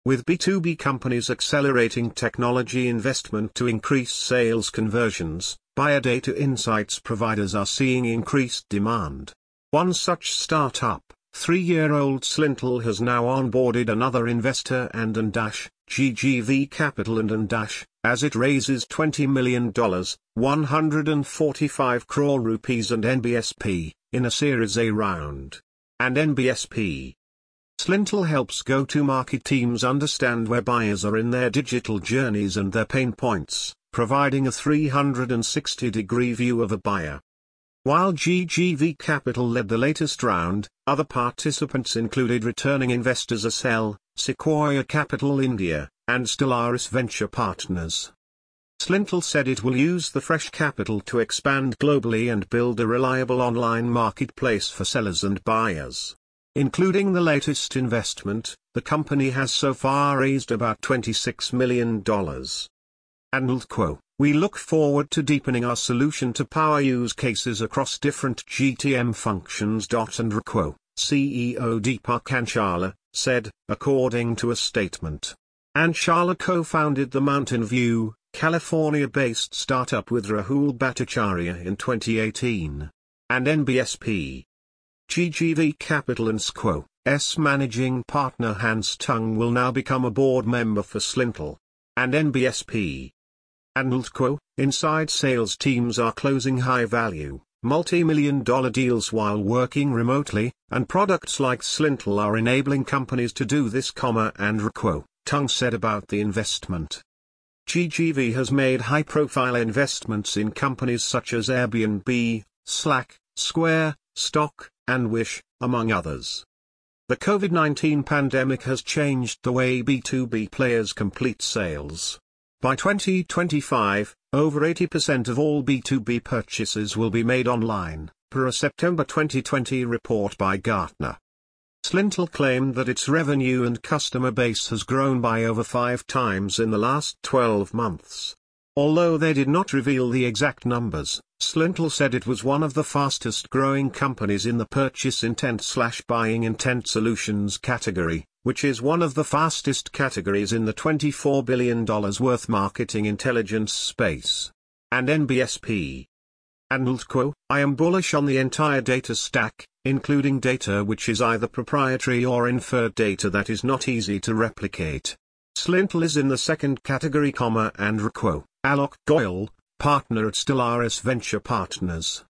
With B2B companies accelerating technology investment to increase sales conversions, buyer data insights providers are seeing increased demand. One such startup, 3-year-old Slintel, has now onboarded another investor and GGV Capital and as it raises $20 million, 145 crore rupees and NBSP, in a Series A round. And NBSP. Slintel helps go-to-market teams understand where buyers are in their digital journeys and their pain points, providing a 360-degree view of a buyer. While GGV Capital led the latest round, other participants included returning investors Accel, Sequoia Capital India, and Stellaris Venture Partners. Slintel said it will use the fresh capital to expand globally and build a reliable online marketplace for sellers and buyers. Including the latest investment, the company has so far raised about $26 million. And we look forward to deepening our solution to power use cases across different GTM functions. And CEO Deepak Anshala said, according to a statement. Anshala co-founded the Mountain View, California-based startup with Rahul Bhattacharya in 2018. And NBSP. GGV Capital and SQ's managing partner Hans Tung will now become a board member for Slintel. And NBSP. And inside sales teams are closing high-value, multi-million-dollar deals while working remotely, and products like Slintel are enabling companies to do this. And Tung said about the investment. GGV has made high-profile investments in companies such as Airbnb, Slack, Square, Stock, and Wish, among others. The COVID-19 pandemic has changed the way B2B players complete sales. By 2025, over 80% of all B2B purchases will be made online, per a September 2020 report by Gartner. Slintel claimed that its revenue and customer base has grown by over 5 times in the last 12 months. Although they did not reveal the exact numbers, Slintel said it was one of the fastest growing companies in the purchase intent/buying intent solutions category, which is one of the fastest categories in the $24 billion worth marketing intelligence space. And NBSP. And I am bullish on the entire data stack, including data which is either proprietary or inferred data that is not easy to replicate. Slintel is in the second category, and Alok Goyal, partner at Stellaris Venture Partners,